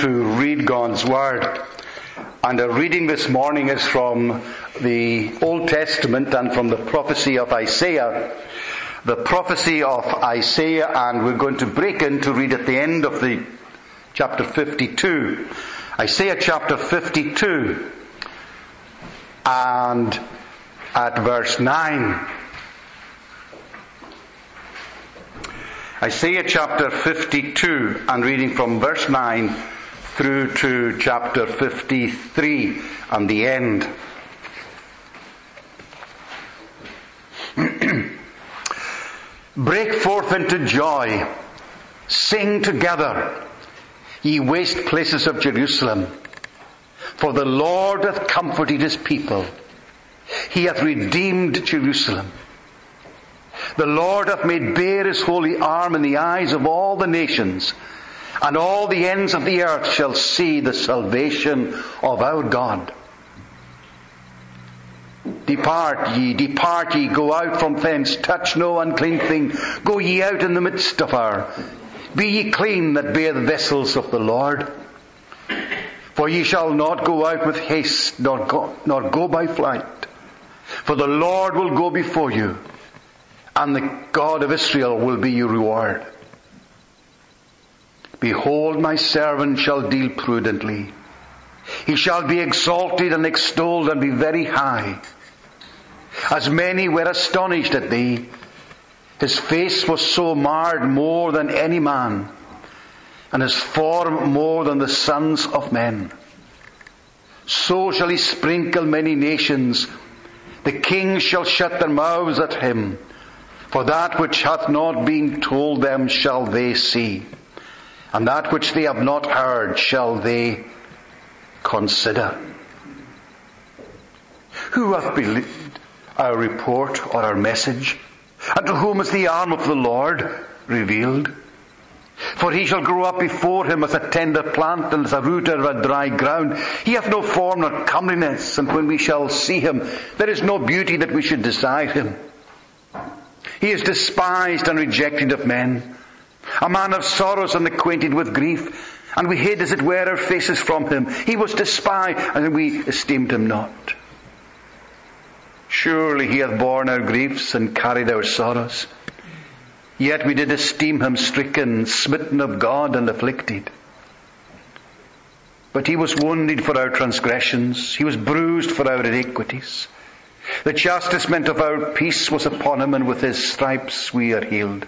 To read God's Word. And our reading this morning is from the Old Testament and from the prophecy of Isaiah. The prophecy of Isaiah, and we're going to break in to read at the end of the chapter 52. Isaiah chapter 52 and at verse 9. Isaiah chapter 52 and reading from verse 9 through to chapter 53 and the end. Break forth into joy, sing together, ye waste places of Jerusalem. For the Lord hath comforted his people, he hath redeemed Jerusalem. The Lord hath made bare his holy arm in the eyes of all the nations, and all the ends of the earth shall see the salvation of our God. Depart ye, go out from thence, touch no unclean thing, go ye out in the midst of her. Be ye clean that bear the vessels of the Lord. For ye shall not go out with haste, nor go by flight. For the Lord will go before you, and the God of Israel will be your reward. Behold, my servant shall deal prudently. He shall be exalted and extolled and be very high. As many were astonished at thee, his face was so marred more than any man, and his form more than the sons of men. So shall he sprinkle many nations. The kings shall shut their mouths at him. For that which hath not been told them shall they see, and that which they have not heard shall they consider. Who hath believed our report or our message? And to whom is the arm of the Lord revealed? For he shall grow up before him as a tender plant and as a root out of a dry ground. He hath no form nor comeliness, and when we shall see him, there is no beauty that we should desire him. He is despised and rejected of men, a man of sorrows and acquainted with grief, and we hid as it were our faces from him. He was despised, and we esteemed him not. Surely he hath borne our griefs and carried our sorrows. Yet we did esteem him stricken, smitten of God, and afflicted. But he was wounded for our transgressions, he was bruised for our iniquities. The chastisement of our peace was upon him, and with his stripes we are healed.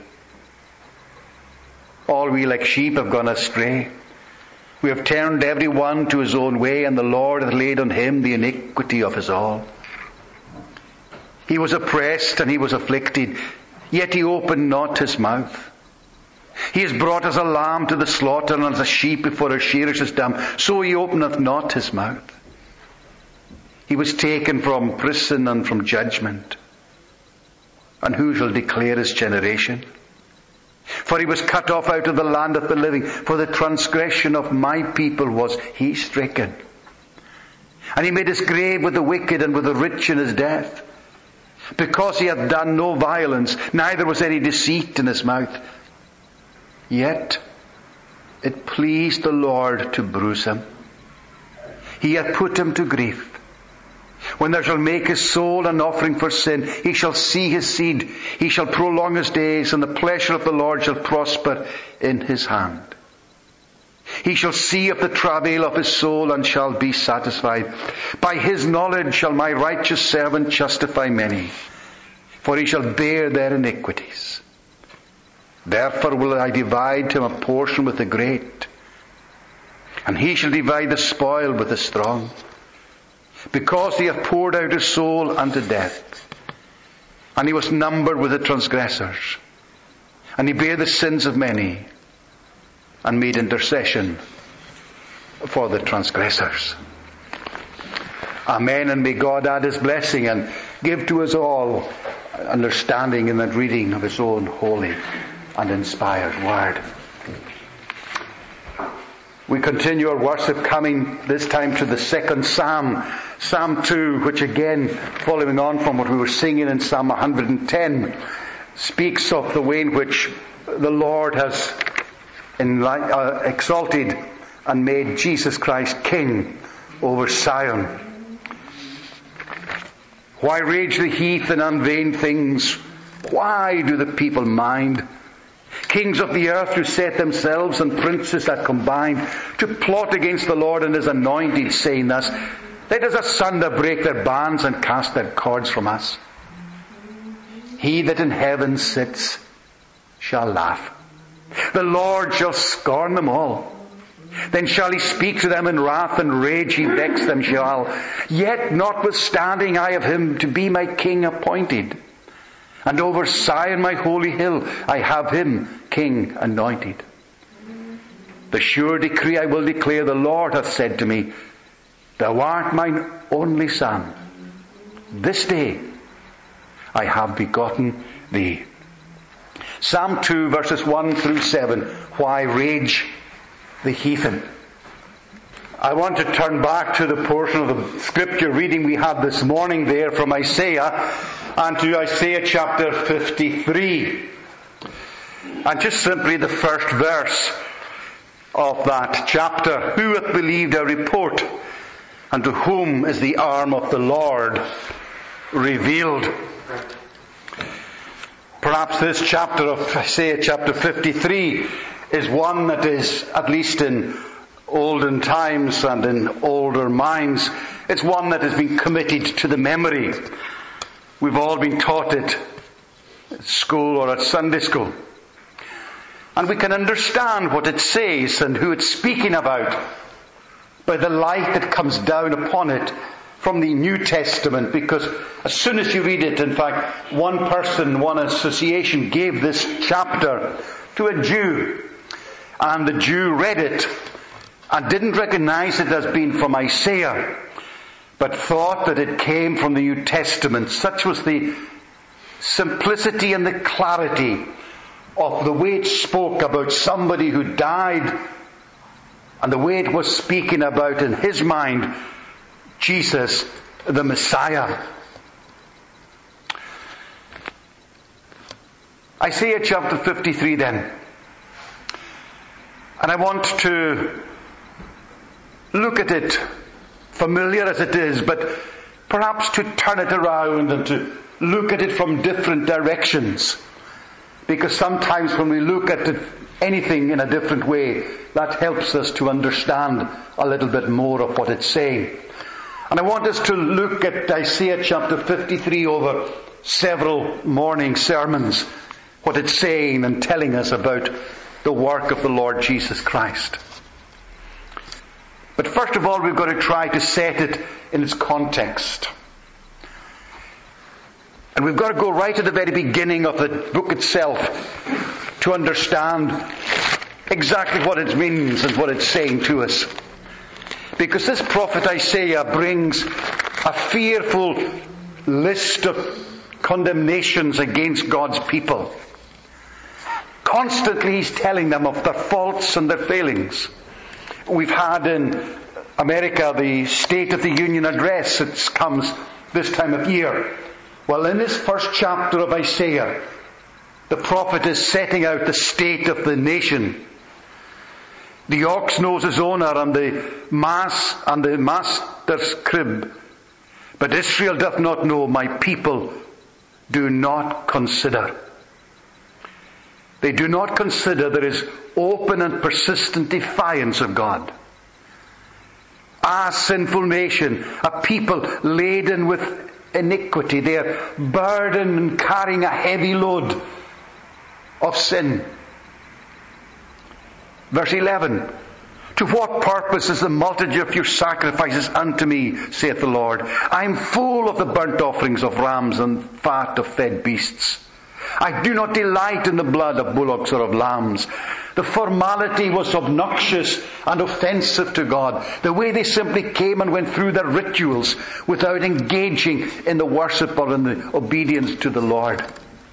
All we like sheep have gone astray. We have turned every one to his own way, and the Lord hath laid on him the iniquity of us all. He was oppressed and he was afflicted, yet he opened not his mouth. He is brought as a lamb to the slaughter, and as a sheep before her shearers is dumb, so he openeth not his mouth. He was taken from prison and from judgment. And who shall declare his generation? For he was cut off out of the land of the living. For the transgression of my people was he stricken. And he made his grave with the wicked and with the rich in his death. Because he hath done no violence, neither was any deceit in his mouth. Yet it pleased the Lord to bruise him. He hath put him to grief. When there shall make his soul an offering for sin, he shall see his seed. He shall prolong his days, and the pleasure of the Lord shall prosper in his hand. He shall see of the travail of his soul, and shall be satisfied. By his knowledge shall my righteous servant justify many, for he shall bear their iniquities. Therefore will I divide him a portion with the great, and he shall divide the spoil with the strong. Because he hath poured out his soul unto death, and he was numbered with the transgressors, and he bare the sins of many, and made intercession for the transgressors. Amen, and may God add his blessing and give to us all understanding in that reading of his own holy and inspired word. We continue our worship, coming this time to the second Psalm, Psalm 2, which again, following on from what we were singing in Psalm 110, speaks of the way in which the Lord has exalted and made Jesus Christ king over Sion. Why rage the heathen on vain things? Why do the people mind? Kings of the earth who set themselves and princes that combine to plot against the Lord and his anointed, saying thus, let us asunder break their bands and cast their cords from us. He that in heaven sits shall laugh. The Lord shall scorn them all. Then shall he speak to them in wrath, and rage he vex them shall. Yet notwithstanding I have him to be my king appointed. And over Sion my holy hill I have him king anointed. The sure decree I will declare, the Lord hath said to me, thou art mine only son. This day I have begotten thee. Psalm 2 verses 1 through 7. Why rage the heathen? I want to turn back to the portion of the scripture reading we had this morning there from Isaiah, and to Isaiah chapter 53. And just simply the first verse of that chapter. Who hath believed our report? And to whom is the arm of the Lord revealed? Perhaps this chapter of Isaiah chapter 53 is one that is, at least in olden times and in older minds, it's one that has been committed to the memory. We've all been taught it at school or at Sunday school. And we can understand what it says and who it's speaking about by the light that comes down upon it from the New Testament, because as soon as you read it, in fact, one person, one association gave this chapter to a Jew, and the Jew read it and didn't recognize it as being from Isaiah, but thought that it came from the New Testament. Such was the simplicity and the clarity of the way it spoke about somebody who died, and the way it was speaking about, in his mind, Jesus, the Messiah. Isaiah chapter 53 then. And I want to look at it, familiar as it is, but perhaps to turn it around and to look at it from different directions. Because sometimes when we look at anything in a different way, that helps us to understand a little bit more of what it's saying. And I want us to look at Isaiah chapter 53 over several morning sermons, what it's saying and telling us about the work of the Lord Jesus Christ. But first of all, we've got to try to set it in its context. And we've got to go right at the very beginning of the book itself to understand exactly what it means and what it's saying to us. Because this prophet Isaiah brings a fearful list of condemnations against God's people. Constantly he's telling them of their faults and their failings. We've had in America the State of the Union address that comes this time of year. Well, in this first chapter of Isaiah, the prophet is setting out the state of the nation. The ox knows his owner, and the master's crib. But Israel doth not know, my people do not consider. They do not consider there is open and persistent defiance of God. Ah, sinful nation, a people laden with iniquity. They are burdened and carrying a heavy load of sin. Verse 11. To what purpose is the multitude of your sacrifices unto me, saith the Lord? I am full of the burnt offerings of rams and fat of fed beasts. I do not delight in the blood of bullocks or of lambs. The formality was obnoxious and offensive to God. The way they simply came and went through their rituals without engaging in the worship or in the obedience to the Lord.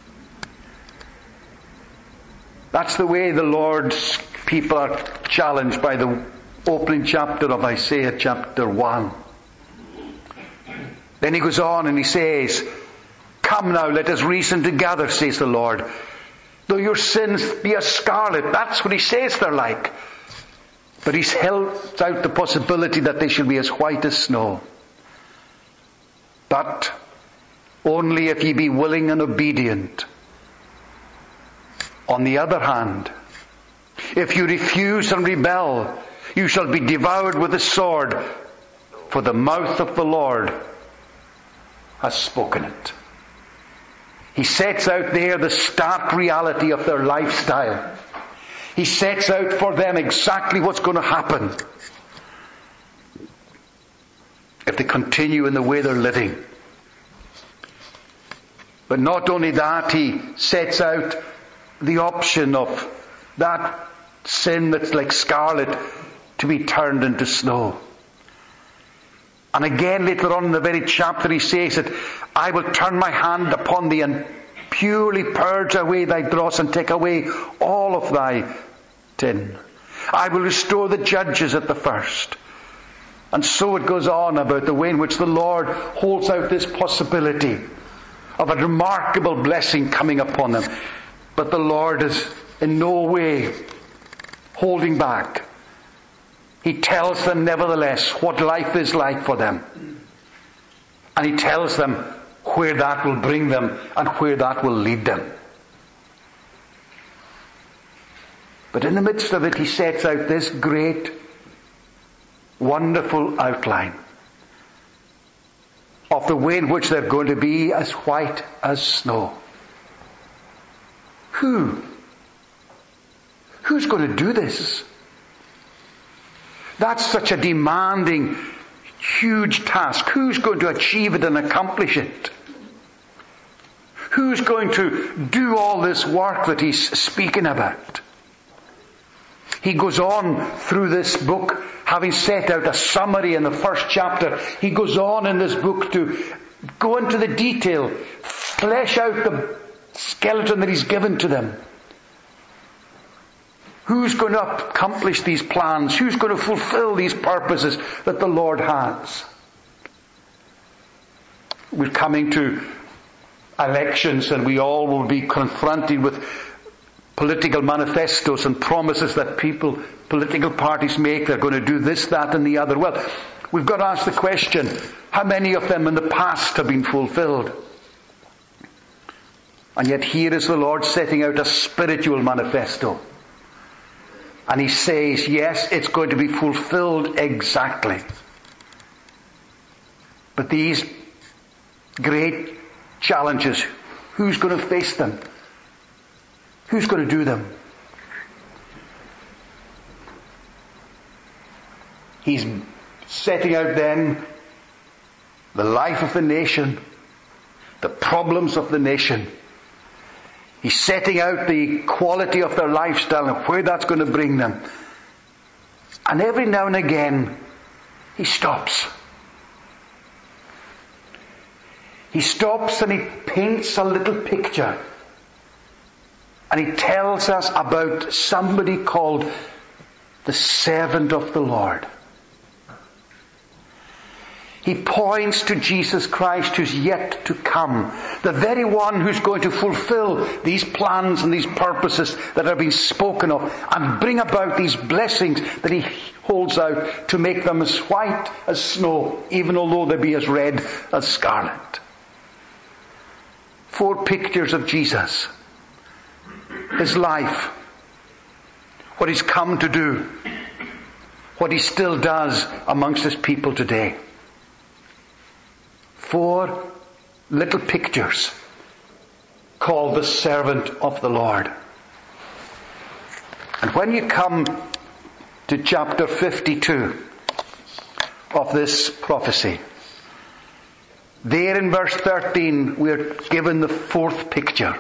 That's the way the Lord's people are challenged by the opening chapter of Isaiah chapter 1. Then he goes on and he says, come now, let us reason together, says the Lord. Though your sins be as scarlet, that's what he says they're like. But he's held out the possibility that they shall be as white as snow. But only if ye be willing and obedient. On the other hand, if you refuse and rebel, you shall be devoured with the sword, for the mouth of the Lord has spoken it. He sets out there the stark reality of their lifestyle. He sets out for them exactly what's going to happen if they continue in the way they're living. But not only that, he sets out the option of that sin that's like scarlet to be turned into snow. And again later on in the very chapter he says that I will turn my hand upon thee and purely purge away thy dross and take away all of thy sin. I will restore the judges at the first. And so it goes on about the way in which the Lord holds out this possibility of a remarkable blessing coming upon them. But the Lord is in no way holding back. He tells them nevertheless what life is like for them. And he tells them where that will bring them and where that will lead them. But in the midst of it, he sets out this great, wonderful outline of the way in which they're going to be as white as snow. Who's going to do this? That's such a demanding, huge task. Who's going to achieve it and accomplish it? Who's going to do all this work that he's speaking about? He goes on through this book, having set out a summary in the first chapter. He goes on in this book to go into the detail, flesh out the skeleton that he's given to them. Who's going to accomplish these plans? Who's going to fulfill these purposes that the Lord has? We're coming to elections and we all will be confronted with political manifestos and promises that political parties make. They're going to do this, that and the other. Well, we've got to ask the question, how many of them in the past have been fulfilled? And yet here is the Lord setting out a spiritual manifesto. And he says, yes, it's going to be fulfilled exactly. But these great challenges, who's going to face them? Who's going to do them? He's setting out then the life of the nation, the problems of the nation. He's setting out the quality of their lifestyle and where that's going to bring them. And every now and again, he stops. He stops and he paints a little picture. And he tells us about somebody called the servant of the Lord. He points to Jesus Christ who's yet to come. The very one who's going to fulfill these plans and these purposes that have been spoken of and bring about these blessings that he holds out to make them as white as snow, even although they be as red as scarlet. 4 pictures of Jesus. His life. What he's come to do. What he still does amongst his people today. 4 little pictures called the servant of the Lord. And when you come to chapter 52 of this prophecy, there in verse 13 we're given the 4th picture.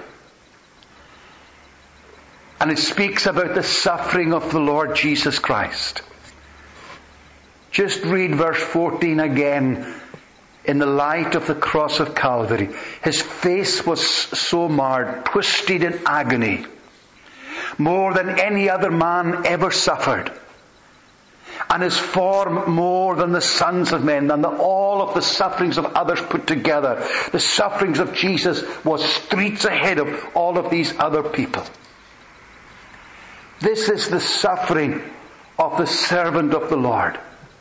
And it speaks about the suffering of the Lord Jesus Christ. Just read verse 14 again. In the light of the cross of Calvary, his face was so marred, twisted in agony, more than any other man ever suffered. And his form more than the sons of men, than all of the sufferings of others put together. The sufferings of Jesus was streets ahead of all of these other people. This is the suffering of of the servant of the Lord.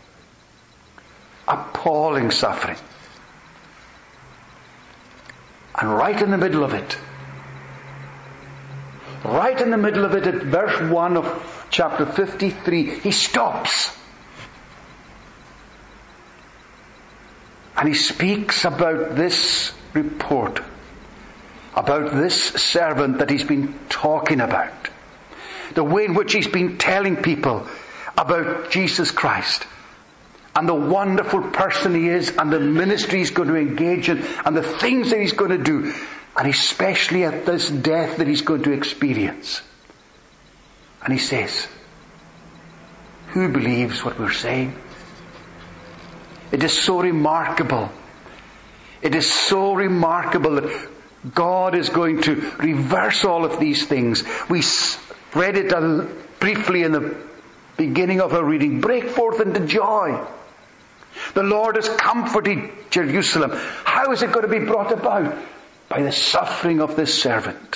Appalling suffering. And right in the middle of it, at verse 1 of chapter 53, he stops. And he speaks about this report, about this servant that he's been talking about. The way in which he's been telling people about Jesus Christ and the wonderful person he is and the ministry he's going to engage in and the things that he's going to do, and especially at this death that he's going to experience. And he says, who believes what we're saying? It is so remarkable. It is so remarkable that God is going to reverse all of these things. We read it briefly in the beginning of our reading. Break forth into joy. The Lord has comforted Jerusalem. How is it going to be brought about? By the suffering of this servant.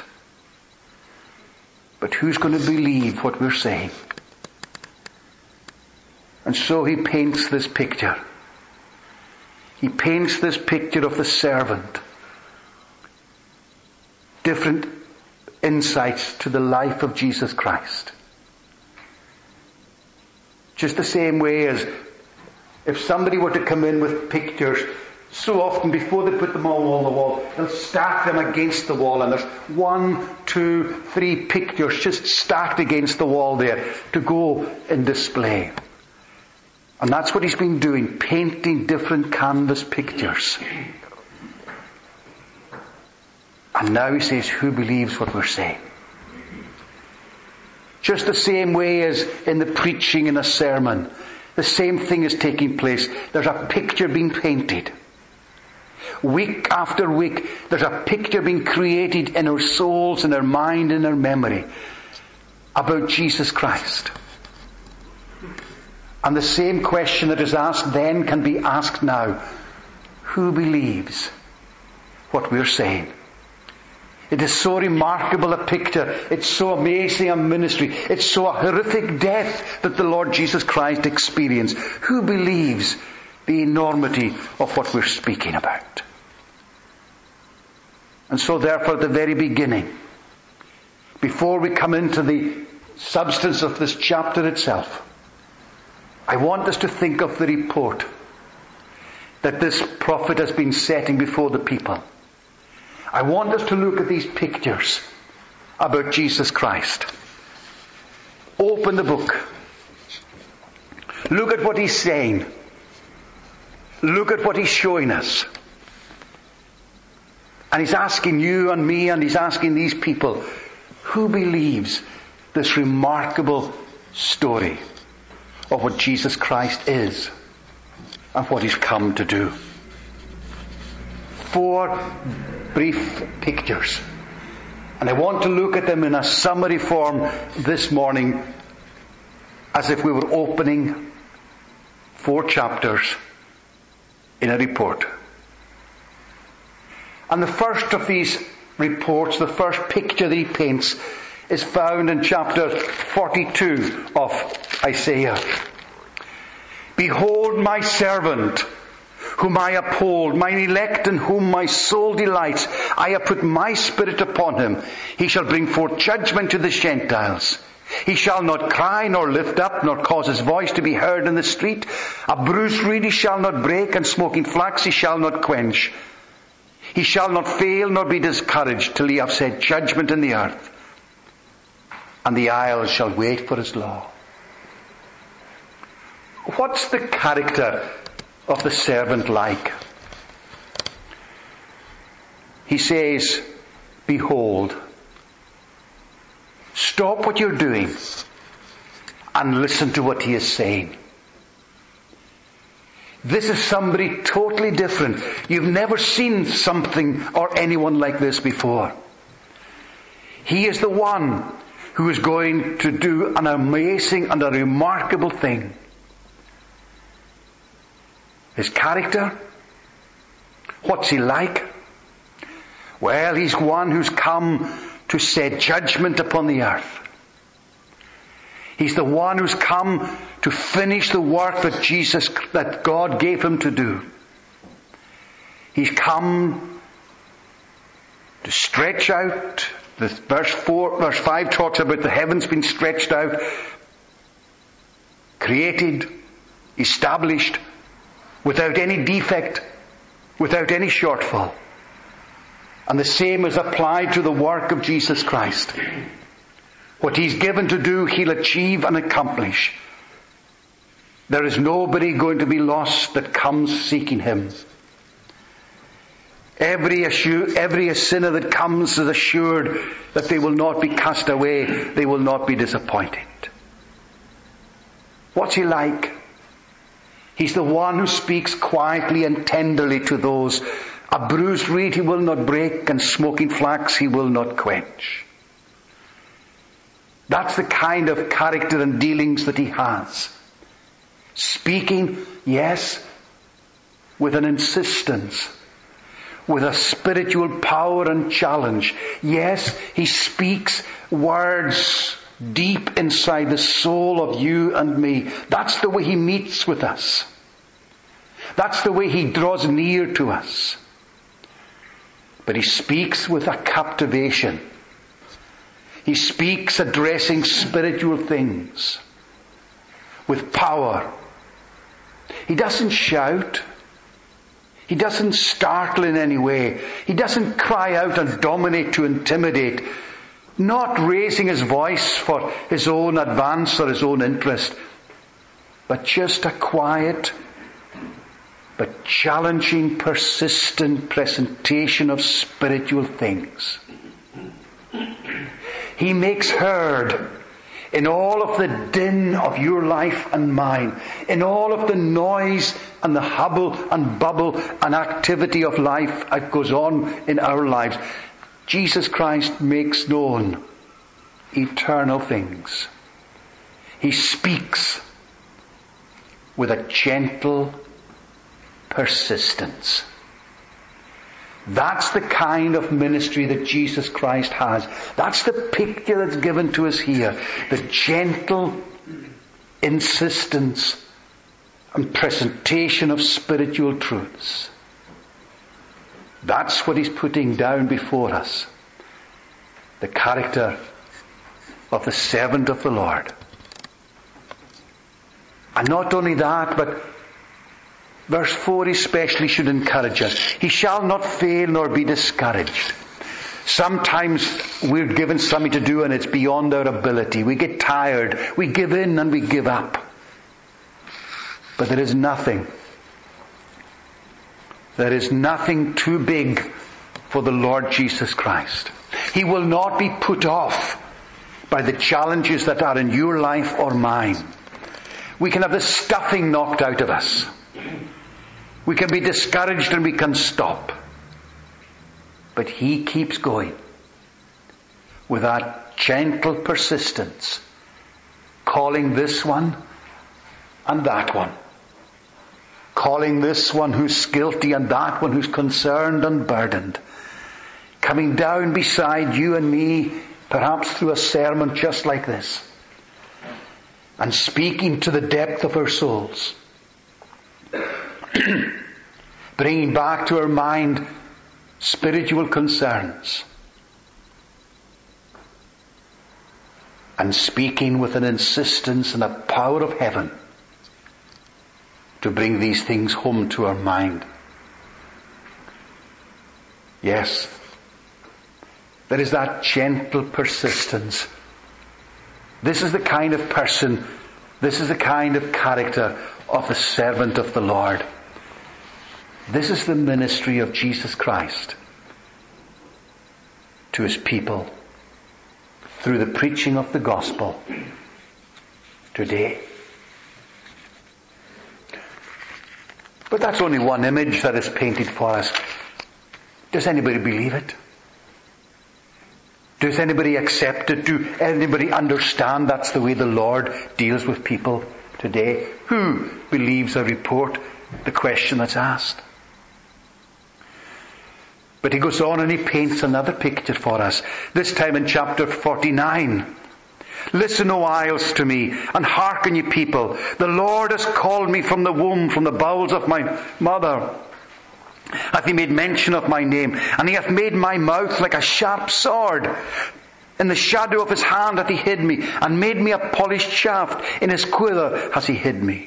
But who's going to believe what we're saying? And so he paints this picture. He paints this picture of the servant. Different insights to the life of Jesus Christ. Just the same way as if somebody were to come in with pictures, so often before they put them all on the wall, they'll stack them against the wall, and there's 1, 2, 3 pictures just stacked against the wall there to go in display. And that's what he's been doing, painting different canvas pictures. And now he says, who believes what we're saying? Just the same way as in the preaching in a sermon, the same thing is taking place. There's a picture being painted. Week after week, there's a picture being created in our souls, in our mind, in our memory about Jesus Christ. And the same question that is asked then can be asked now. Who believes what we're saying? It is so remarkable a picture. It's so amazing a ministry. It's so a horrific death that the Lord Jesus Christ experienced. Who believes the enormity of what we're speaking about? And so therefore at the very beginning, before we come into the substance of this chapter itself, I want us to think of the report that this prophet has been setting before the people. I want us to look at these pictures about Jesus Christ. Open the book. Look at what he's saying. Look at what he's showing us. And he's asking you and me, and he's asking these people, who believes this remarkable story of what Jesus Christ is and what he's come to do? 4 brief pictures. And I want to look at them in a summary form this morning, as if we were opening 4 chapters in a report. And the first of these reports, the first picture that he paints, is found in chapter 42 of Isaiah. Behold my servant, whom I uphold, mine elect in whom my soul delights. I have put my spirit upon him. He shall bring forth judgment to the Gentiles. He shall not cry nor lift up, nor cause his voice to be heard in the street. A bruised reed he shall not break, and smoking flax he shall not quench. He shall not fail nor be discouraged till he have set judgment in the earth. And the isles shall wait for his law. What's the character of the servant like? He says, behold. Stop what you're doing and listen to what he is saying. This is somebody totally different. You've never seen something or anyone like this before. He is the one who is going to do an amazing and a remarkable thing. His character? What's he like? Well, he's one who's come to set judgment upon the earth. He's the one who's come to finish the work that God gave him to do. He's come to stretch out. Verse 5 talks about the heavens being stretched out, created, established, without any defect, without any shortfall. And the same is applied to the work of Jesus Christ. What He's given to do, He'll achieve and accomplish. There is nobody going to be lost that comes seeking Him. Every sinner that comes is assured that they will not be cast away, they will not be disappointed. What's He like? He's the one who speaks quietly and tenderly to those. A bruised reed He will not break, and smoking flax He will not quench. That's the kind of character and dealings that He has. Speaking, yes, with an insistence, with a spiritual power and challenge. Yes, He speaks words deep inside the soul of you and me. That's the way He meets with us. That's the way He draws near to us. But He speaks with a captivation. He speaks addressing spiritual things with power. He doesn't shout. He doesn't startle in any way. He doesn't cry out and dominate to intimidate, not raising His voice for His own advance or His own interest, but just a quiet but challenging, persistent presentation of spiritual things. He makes heard in all of the din of your life and mine, in all of the noise and the hubble and bubble and activity of life that goes on in our lives, Jesus Christ makes known eternal things. He speaks with a gentle persistence. That's the kind of ministry that Jesus Christ has. That's the picture that's given to us here. The gentle insistence and presentation of spiritual truths. That's what He's putting down before us. The character of the servant of the Lord. And not only that, but verse 4 especially should encourage us. He shall not fail nor be discouraged. Sometimes we're given something to do and it's beyond our ability. We get tired. We give in and we give up. But there is nothing too big for the Lord Jesus Christ. He will not be put off by the challenges that are in your life or mine. We can have the stuffing knocked out of us. We can be discouraged and we can stop. But He keeps going with that gentle persistence, calling this one and that one. Calling this one who's guilty and that one who's concerned and burdened. Coming down beside you and me, perhaps through a sermon just like this, and speaking to the depth of our souls. Bringing back to our mind spiritual concerns. And speaking with an insistence and a power of heaven to bring these things home to our mind. Yes, there is that gentle persistence. This is the kind of person, this is the kind of character of the servant of the Lord. This is the ministry of Jesus Christ to His people through the preaching of the gospel today. But that's only one image that is painted for us. Does anybody believe it? Does anybody accept it? Do anybody understand that's the way the Lord deals with people today? Who believes a report, the question that's asked? But He goes on and He paints another picture for us. This time in chapter 49. Listen, O isles, to me, and hearken, ye people. The Lord has called me from the womb, from the bowels of my mother. Hath he made mention of my name, and he hath made my mouth like a sharp sword. In the shadow of his hand hath he hid me, and made me a polished shaft. In his quiver hath he hid me.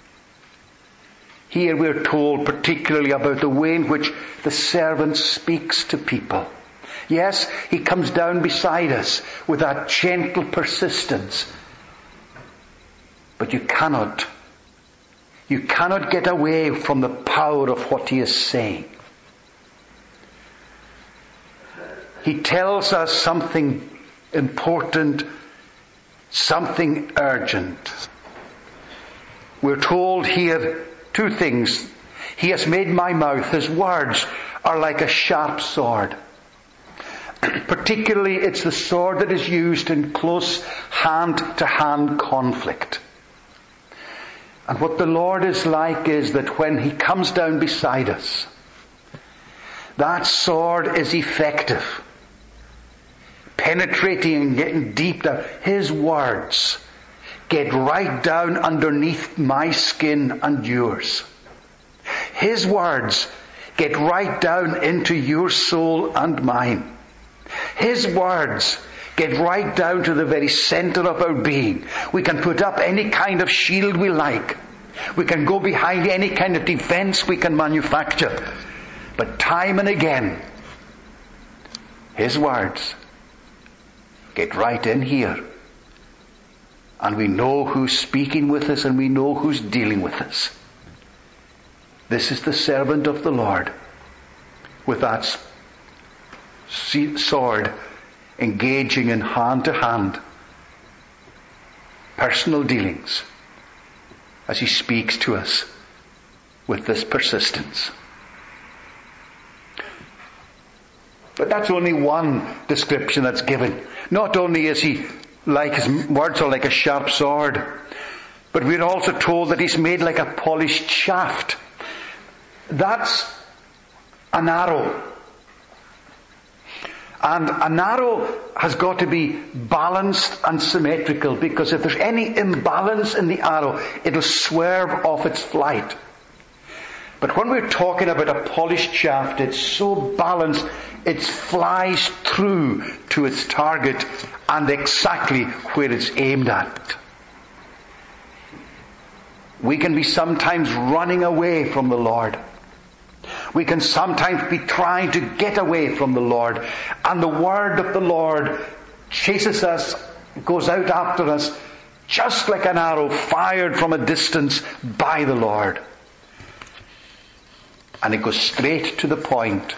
Here we're told particularly about the way in which the servant speaks to people. Yes, he comes down beside us with that gentle persistence. But you cannot get away from the power of what he is saying. He tells us something important, something urgent. We're told here two things. He has made my mouth. His words are like a sharp sword. Particularly, it's the sword that is used in close hand-to-hand conflict. And what the Lord is like is that when he comes down beside us, that sword is effective, penetrating and getting deep down. His words get right down underneath my skin and yours. His words get right down into your soul and mine. His words get right down to the very center of our being. We can put up any kind of shield we like. We can go behind any kind of defense we can manufacture. But time and again, his words get right in here. And we know who's speaking with us, and we know who's dealing with us. This is the servant of the Lord with that sword engaging in hand-to-hand personal dealings as he speaks to us with this persistence. But that's only one description that's given. Not only is he like, his words are like a sharp sword, but we're also told that he's made like a polished shaft. That's an arrow. And an arrow has got to be balanced and symmetrical, because if there's any imbalance in the arrow, it'll swerve off its flight. But when we're talking about a polished shaft, it's so balanced, it flies through to its target and exactly where it's aimed at. We can be sometimes running away from the Lord. We can sometimes be trying to get away from the Lord, and the word of the Lord chases us, goes out after us, just like an arrow fired from a distance by the Lord. And it goes straight to the point,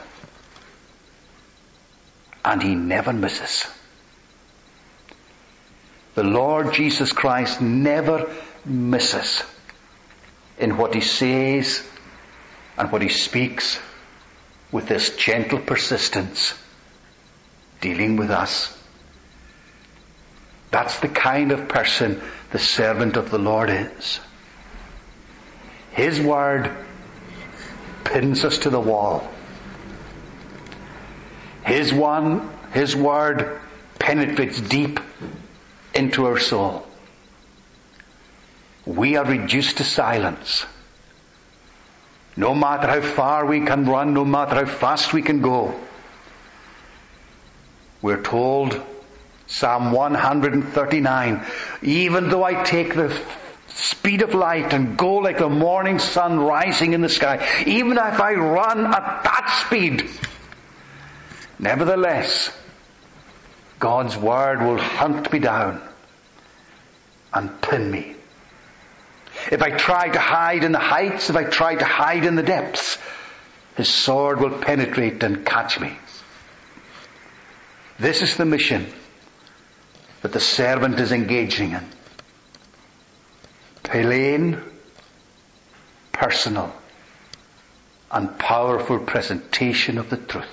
and he never misses. The Lord Jesus Christ never misses in what he says and what he speaks, with this gentle persistence dealing with us. That's the kind of person the servant of the Lord is. His word pins us to the wall. His word penetrates deep into our soul. We are reduced to silence. No matter how far we can run, no matter how fast we can go. We're told, Psalm 139, even though I take the speed of light and go like the morning sun rising in the sky, even if I run at that speed, nevertheless, God's word will hunt me down and pin me. If I try to hide in the heights, if I try to hide in the depths, his sword will penetrate and catch me. This is the mission that the servant is engaging in. Plain, personal, and powerful presentation of the truth.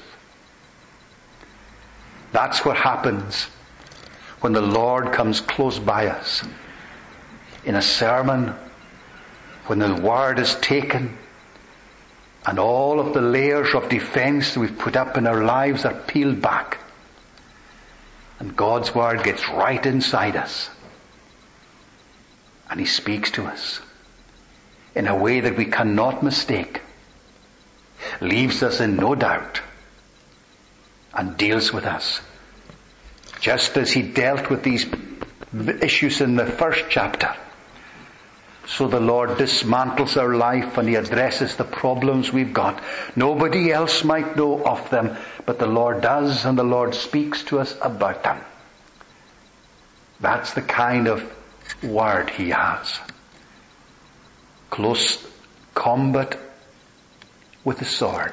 That's what happens when the Lord comes close by us. In a sermon, when the word is taken and all of the layers of defense that we've put up in our lives are peeled back, And God's word gets right inside us. And he speaks to us in a way that we cannot mistake, leaves us in no doubt, and deals with us. Just as he dealt with these issues in the first chapter, so the Lord dismantles our life and he addresses the problems we've got. Nobody else might know of them, but the Lord does, and the Lord speaks to us about them. That's the kind of word he has. Close combat with the sword,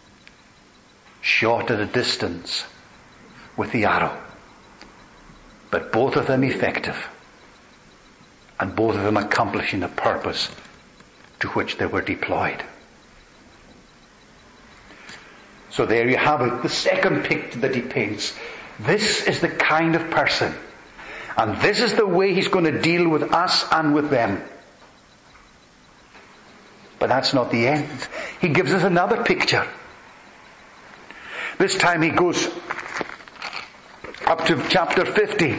shot at a distance with the arrow. But both of them effective, and both of them accomplishing the purpose to which they were deployed. So there you have it, the second picture that he paints. This is the kind of person, and this is the way he's going to deal with us and with them. But that's not the end. He gives us another picture. This time he goes up to chapter 50.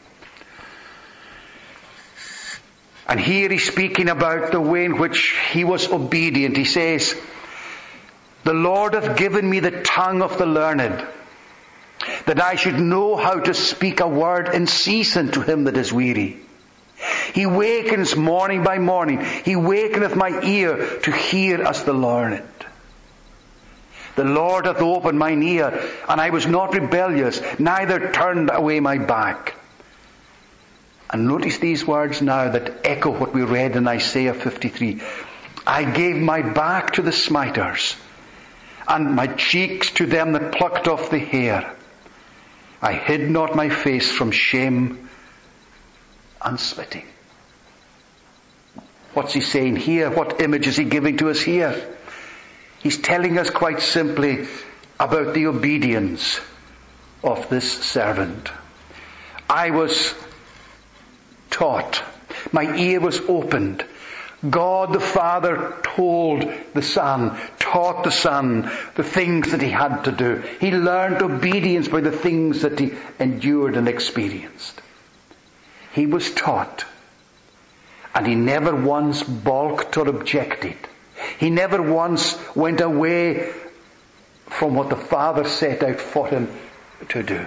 And here he's speaking about the way in which he was obedient. He says, "The Lord hath given me the tongue of the learned, that I should know how to speak a word in season to him that is weary. He wakens morning by morning. He wakeneth my ear to hear as the learned. The Lord hath opened mine ear, and I was not rebellious, neither turned away my back." And notice these words now that echo what we read in Isaiah 53. "I gave my back to the smiters, and my cheeks to them that plucked off the hair. I hid not my face from shame and spitting." What's he saying here? What image is he giving to us here? He's telling us quite simply about the obedience of this servant. I was taught. My ear was opened. God the Father told the Son, taught the Son the things that he had to do. He learned obedience by the things that he endured and experienced. He was taught, and he never once balked or objected. He never once went away from what the Father set out for him to do.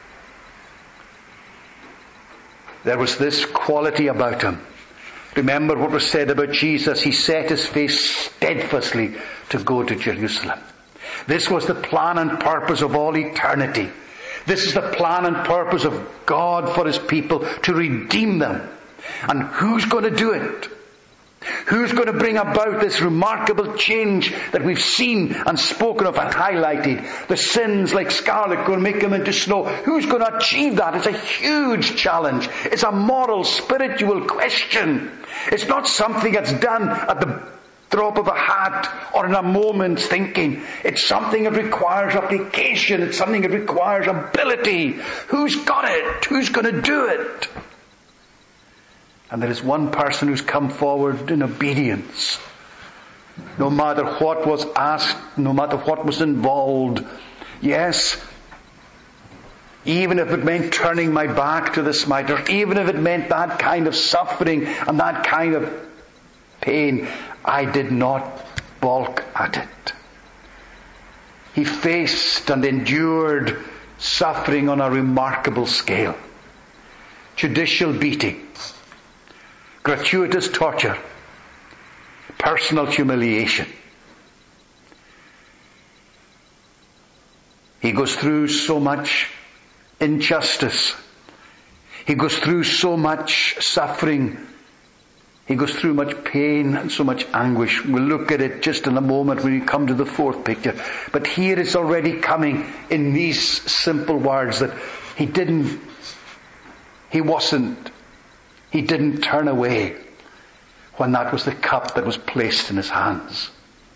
There was this quality about him. Remember what was said about Jesus. He set his face steadfastly to go to Jerusalem. This was the plan and purpose of all eternity. This is the plan and purpose of God for his people, to redeem them. And who's going to do it? Who's going to bring about this remarkable change that we've seen and spoken of and highlighted? The sins like scarlet going to make them into snow. Who's going to achieve that? It's a huge challenge. It's a moral, spiritual question. It's not something that's done at the drop of a hat or in a moment's thinking. It's something that requires application. It's something that requires ability. Who's got it? Who's going to do it? And there is one person who's come forward in obedience. No matter what was asked, no matter what was involved. Yes, even if it meant turning my back to the smiter, even if it meant that kind of suffering and that kind of pain, I did not balk at it. He faced and endured suffering on a remarkable scale. Judicial beating, gratuitous torture, personal humiliation. He goes through so much injustice. He goes through so much suffering. He goes through much pain and so much anguish. We'll look at it just in a moment when we come to the fourth picture. But here it's already coming in these simple words that he didn't turn away when that was the cup that was placed in his hands.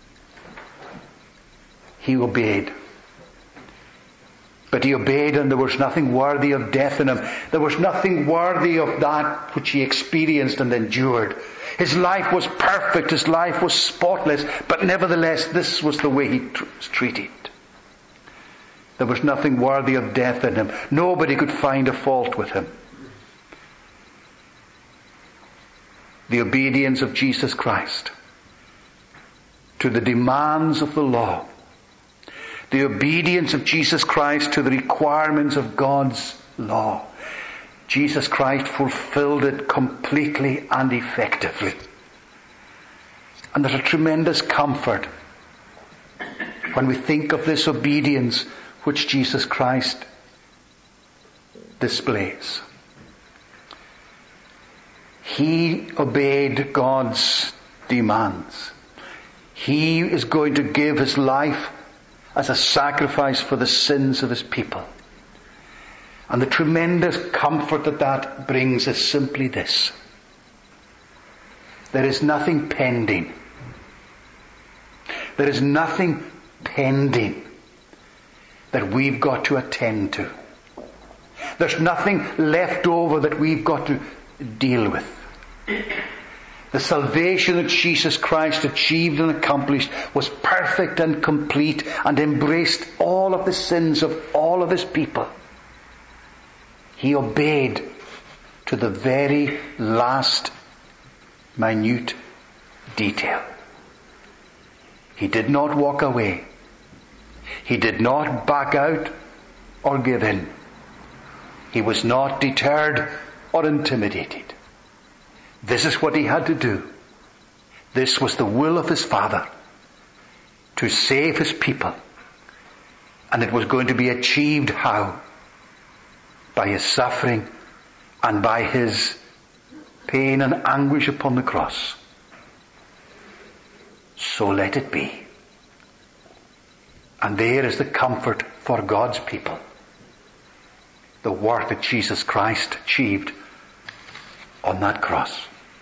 He obeyed. But he obeyed, and there was nothing worthy of death in him. There was nothing worthy of that which he experienced and endured. His life was perfect. His life was spotless. But nevertheless, this was the way he was treated. There was nothing worthy of death in him. Nobody could find a fault with him. The obedience of Jesus Christ to the demands of the law, the obedience of Jesus Christ to the requirements of God's law. Jesus Christ fulfilled it completely and effectively. And there's a tremendous comfort when we think of this obedience which Jesus Christ displays. He obeyed God's demands. He is going to give his life as a sacrifice for the sins of his people. And the tremendous comfort that brings is simply this: there is nothing pending. There is nothing pending that we've got to attend to. There's nothing left over that we've got to deal with. The salvation that Jesus Christ achieved and accomplished was perfect and complete and embraced all of the sins of all of his people. He obeyed to the very last minute detail. He did not walk away. He did not back out or give in. He was not deterred or intimidated. This is what he had to do. This was the will of his Father, to save his people. And it was going to be achieved how? By his suffering and by his pain and anguish upon the cross. So let it be. And there is the comfort for God's people. The work that Jesus Christ achieved on that cross.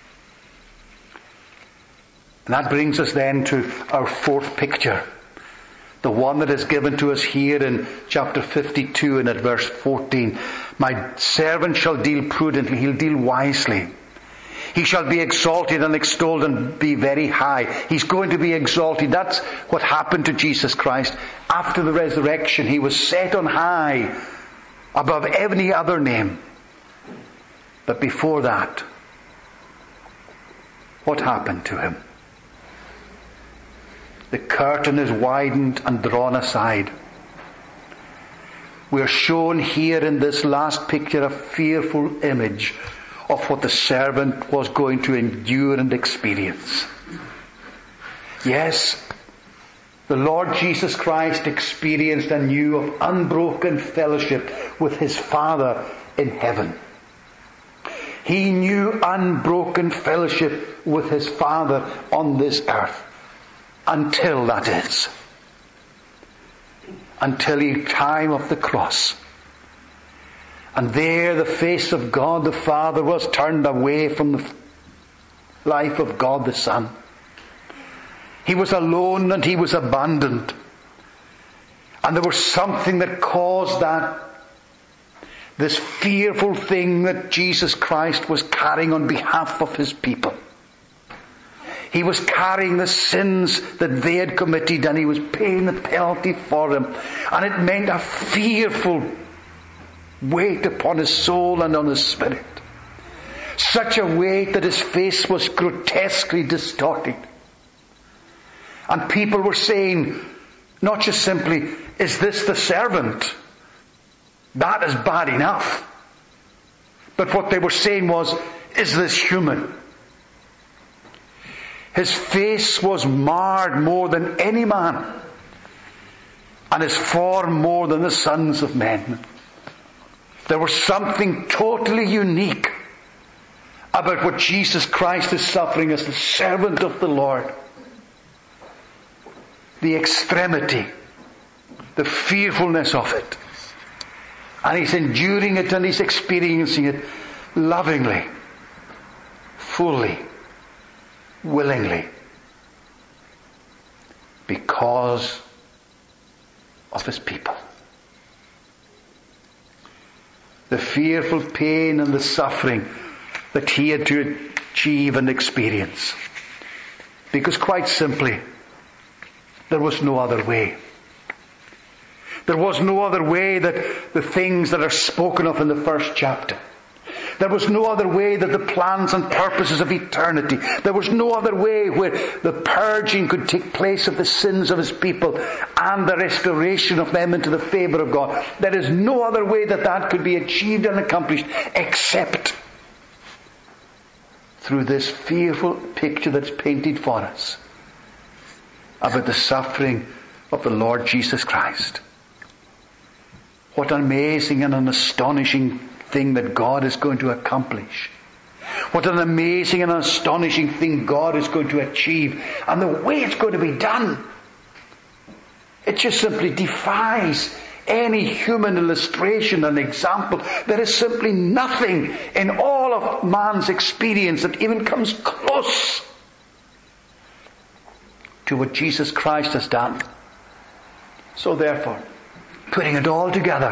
And that brings us then to our fourth picture. The one that is given to us here in chapter 52 and at verse 14. My servant shall deal prudently. He'll deal wisely. He shall be exalted and extolled and be very high. He's going to be exalted. That's what happened to Jesus Christ. After the resurrection, he was set on high above any other name. But before that, what happened to him? The curtain is widened and drawn aside. We are shown here in this last picture a fearful image of what the servant was going to endure and experience. Yes, the Lord Jesus Christ experienced and knew of unbroken fellowship with his Father in heaven. He knew unbroken fellowship with his Father on this earth. Until that is. Until the time of the cross. And there the face of God the Father was turned away from the life of God the Son. He was alone and he was abandoned. And there was something that caused that. This fearful thing that Jesus Christ was carrying on behalf of his people. He was carrying the sins that they had committed and he was paying the penalty for them. And it meant a fearful weight upon his soul and on his spirit. Such a weight that his face was grotesquely distorted. And people were saying, not just simply, is this the servant? That is bad enough. But what they were saying was, is this human? His face was marred more than any man, and his form more than the sons of men. There was something totally unique about what Jesus Christ is suffering as the servant of the Lord. The extremity, the fearfulness of it. And he's enduring it and he's experiencing it lovingly, fully, willingly, because of his people. The fearful pain and the suffering that he had to achieve and experience. Because quite simply, there was no other way. There was no other way that the things that are spoken of in the first chapter. There was no other way that the plans and purposes of eternity, there was no other way where the purging could take place of the sins of His people and the restoration of them into the favour of God. There is no other way that that could be achieved and accomplished except through this fearful picture that's painted for us about the suffering of the Lord Jesus Christ. What an amazing and an astonishing thing that God is going to accomplish. What an amazing and astonishing thing God is going to achieve. And the way it's going to be done. It just simply defies any human illustration and example. There is simply nothing in all of man's experience that even comes close to what Jesus Christ has done. So therefore, putting it all together,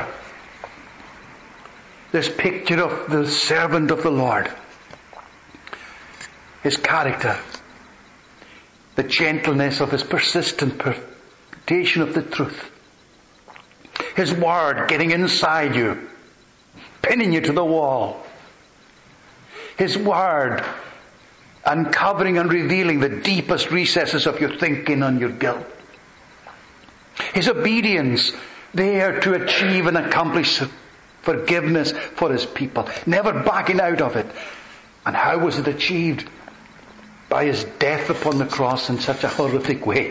this picture of the servant of the Lord, his character, the gentleness of his persistent presentation of the truth, his word getting inside you, pinning you to the wall, his word uncovering and revealing the deepest recesses of your thinking and your guilt, his obedience there to achieve and accomplish forgiveness for his people, never backing out of it. And how was it achieved? By his death upon the cross in such a horrific way.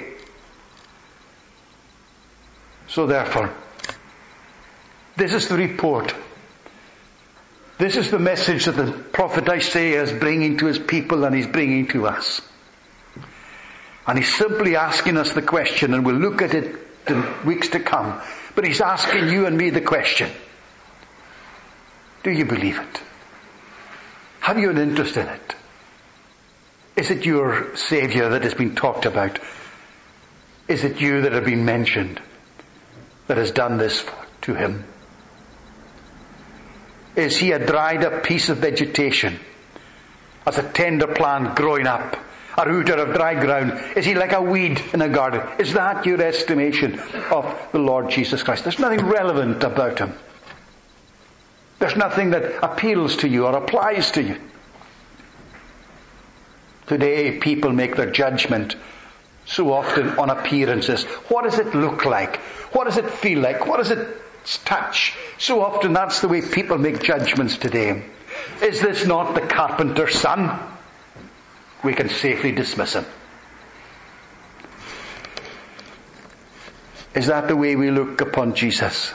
So therefore, this is the report. This is the message that the prophet Isaiah is bringing to his people and he's bringing to us. And he's simply asking us the question, and we'll look at it in weeks to come. But he's asking you and me the question. Do you believe it? Have you an interest in it? Is it your Saviour that has been talked about? Is it you that have been mentioned that has done this to Him? Is He a dried up piece of vegetation as a tender plant growing up? A root out of dry ground? Is He like a weed in a garden? Is that your estimation of the Lord Jesus Christ? There's nothing relevant about Him. There's nothing that appeals to you or applies to you. Today people make their judgment so often on appearances. What does it look like? What does it feel like? What does it touch? So often that's the way people make judgments today. Is this not the carpenter's son? We can safely dismiss him. Is that the way we look upon Jesus?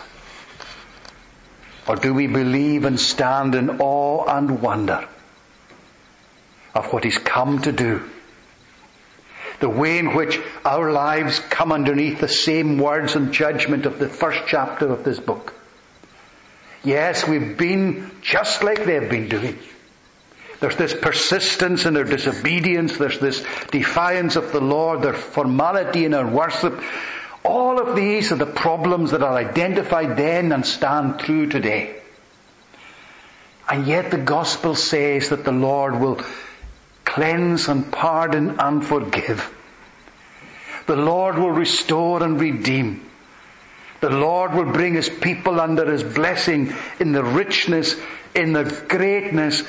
Or do we believe and stand in awe and wonder of what He's come to do? The way in which our lives come underneath the same words and judgment of the first chapter of this book. Yes, we've been just like they've been doing. There's this persistence in their disobedience. There's this defiance of the Lord, their formality in our worship. All of these are the problems that are identified then and stand true today. And yet the gospel says that the Lord will cleanse and pardon and forgive. The Lord will restore and redeem. The Lord will bring His people under His blessing in the richness, in the greatness.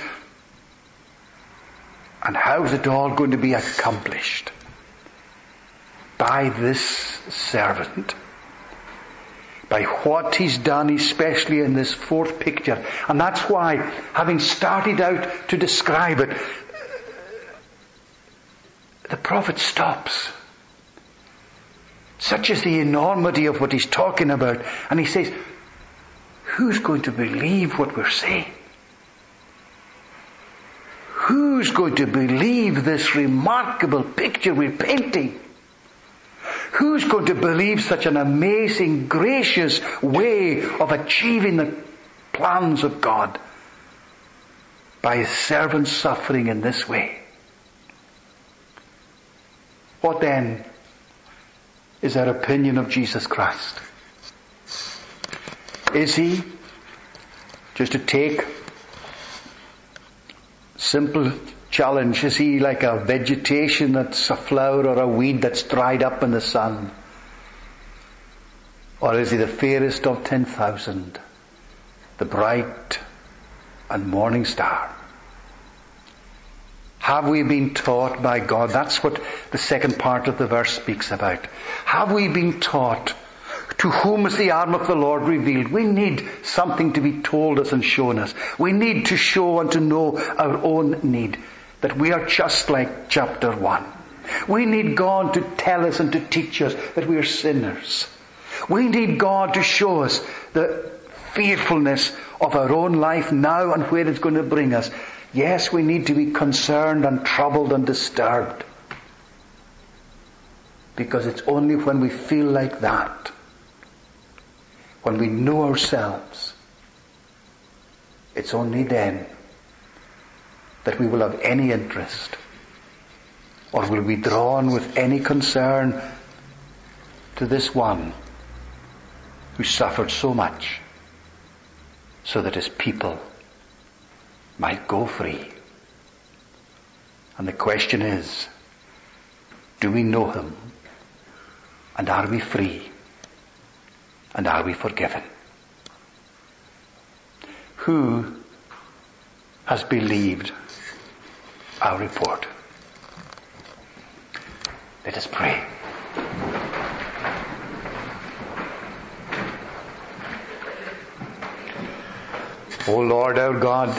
And how is it all going to be accomplished? By this servant. By what He's done, especially in this fourth picture. And that's why, having started out to describe it, the prophet stops. Such is the enormity of what he's talking about. And he says, who's going to believe what we're saying? Who's going to believe this remarkable picture we're painting? Who's going to believe such an amazing, gracious way of achieving the plans of God by His servant suffering in this way? What then is our opinion of Jesus Christ? Is He, just to take simple challenge, is He like a vegetation that's a flower or a weed that's dried up in the sun? Or is he the fairest of 10,000, the bright and morning star? Have we been taught by God? That's what the second part of the verse speaks about. Have we been taught? To whom is the arm of the Lord revealed? We need something to be told us and shown us. We need to show and to know our own need, that we are just like chapter 1. We need God to tell us and to teach us that we are sinners. We need God to show us the fearfulness of our own life now and where it's going to bring us. Yes, we need to be concerned and troubled and disturbed. Because it's only when we feel like that, when we know ourselves, it's only then that we will have any interest or will be drawn with any concern to this one who suffered so much so that his people might go free. And the question is, do we know him? And are we free? And are we forgiven? Who has believed our report? Let us pray. O Lord our God,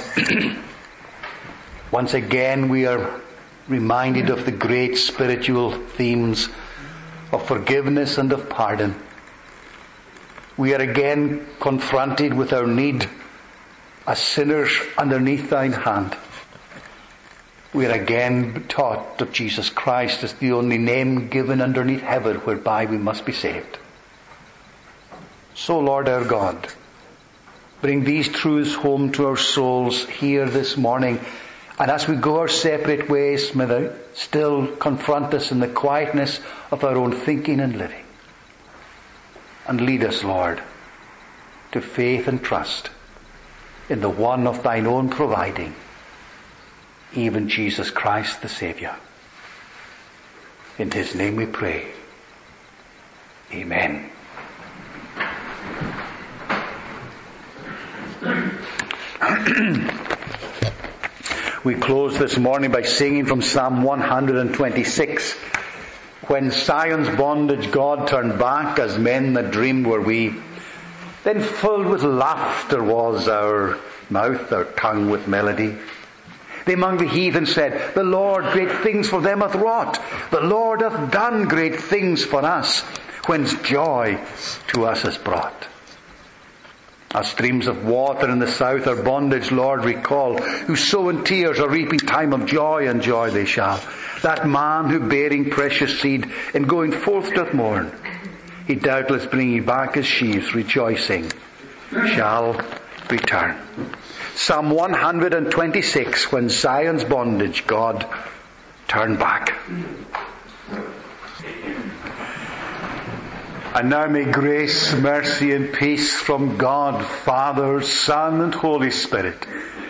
once again we are reminded of the great spiritual themes of forgiveness and of pardon. We are again confronted with our need as sinners underneath thine hand. We are again taught of Jesus Christ as the only name given underneath heaven whereby we must be saved. So, Lord our God, bring these truths home to our souls here this morning. And as we go our separate ways, may they still confront us in the quietness of our own thinking and living. And lead us, Lord, to faith and trust in the one of thine own providing, even Jesus Christ the Saviour. In his name we pray. Amen. We close this morning by singing from Psalm 126. When Zion's bondage God turned back, as men that dreamed were we. Then filled with laughter was our mouth, our tongue with melody. They among the heathen said, the Lord great things for them hath wrought. The Lord hath done great things for us, whence joy to us is brought. As streams of water in the south our bondage, Lord, recall. Who sow in tears a reaping time of joy, and joy they shall. That man who bearing precious seed in going forth doth mourn, he doubtless bringing back his sheaves rejoicing shall return. Psalm 126, when Zion's bondage God turned back. And now may grace, mercy and peace from God, Father, Son and Holy Spirit